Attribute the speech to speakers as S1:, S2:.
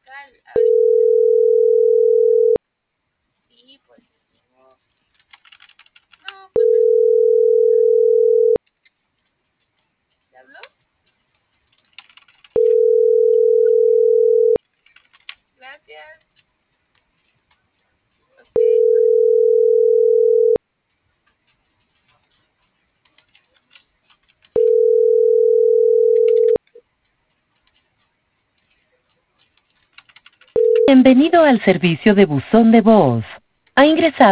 S1: Bienvenido al servicio de buzón de voz. Ha ingresado